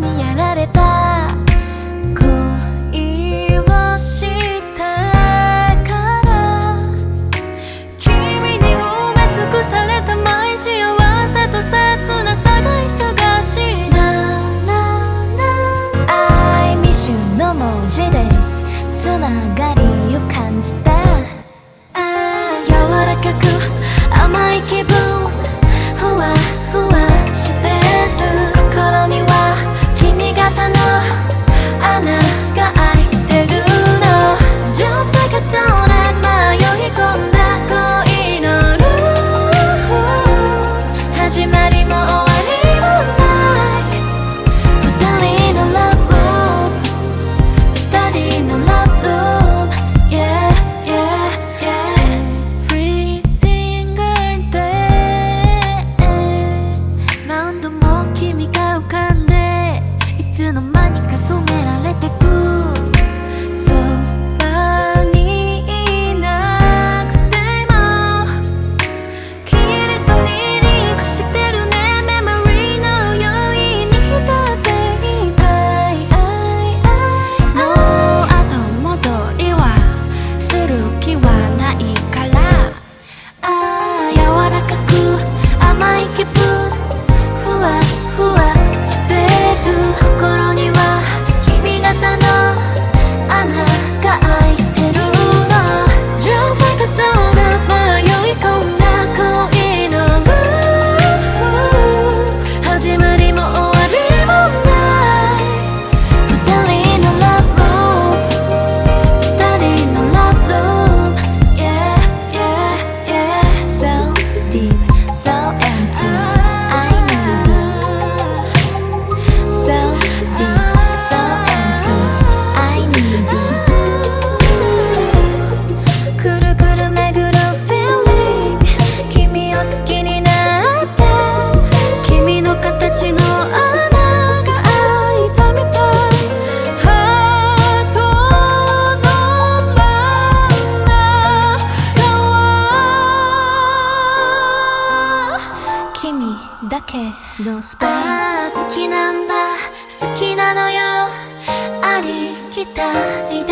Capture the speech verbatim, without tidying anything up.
にやられた恋をしたから君に埋め尽くされた毎幸せと切なさが忙しいな I miss you の文字でつながりを感じた柔らかく甘い気分ふわふわしてる心には君型の穴が開いてるの Just like a donut 迷い込んだ恋のルール始まりも終わりもない二人の Love Loop 二人の Love Loop Yeah yeah yeah Every single day 何度も君が浮かんでいつの間にか染められてくそばにいなくてもきれいとにリンクしてるねメモリーの余韻に浸っていたいもう後戻りはする気はないからああ柔らかく甘い気分ふわふわしてる心には君型の穴が開いてるの Just like a donut 迷い込んだ恋のルール始まりも終わりもない二人の Love Loop 二人の Love Loop Yeah yeah yeah So deep so empty I need it So deep so empty I need it くるくる巡る feeling 君を好きになって君の形の穴が開いたみたいハートの真ん中は君だけのスペースああ好きなんだ好きなのよありきたりで